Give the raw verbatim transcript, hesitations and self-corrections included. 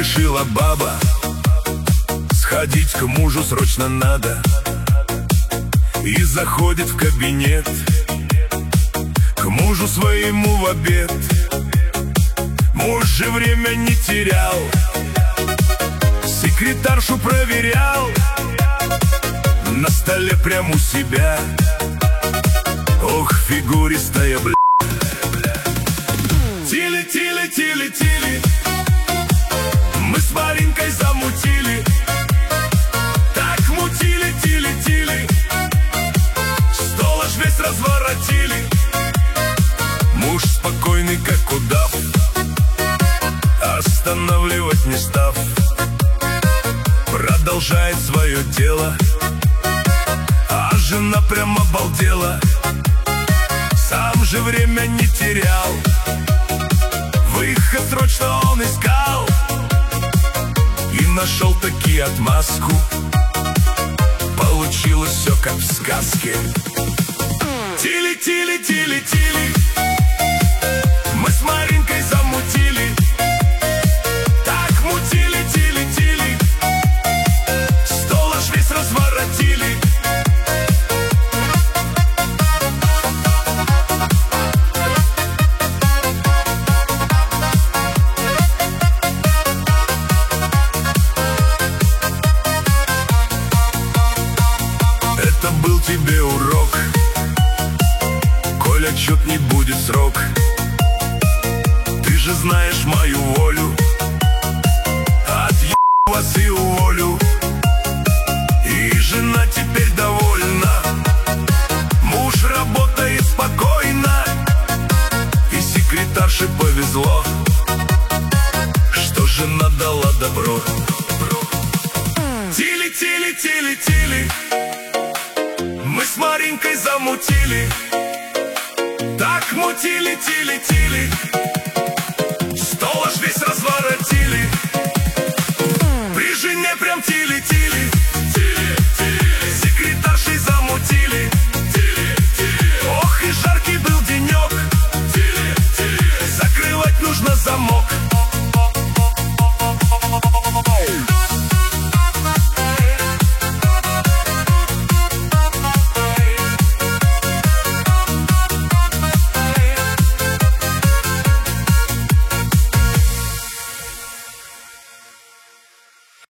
решила баба, сходить к мужу срочно надо. И заходит в кабинет к мужу своему в обед. Муж же время не терял, секретаршу проверял. На столе прямо у себя, ох, фигуристая, бля. Тили, тили, тили, тили, мы с Маринкой замутили. Так мутили, тили, тили, стол аж весь разворотили. Муж спокойный, как удав, останавливать не став, продолжает свое дело. А жена прям обалдела, сам же время не терял, выход срочно он искал. И нашел таки отмазку, получилось все как в сказке. Тили, тили, тили, тили, мы с Маринкой замутили. Так мутили, тили, тили, стол аж весь разворотили. Это был тебе урок, коль отчет не будет срок. Ты же знаешь мою волю, отъебу вас и уволю. И жена теперь довольна, муж работает спокойно. И секретарше повезло, что жена дала добро. Тили, тили, тили, тили, мы с Маринкой замутили. Так мутили, тили, тили, стол аж весь разворотили.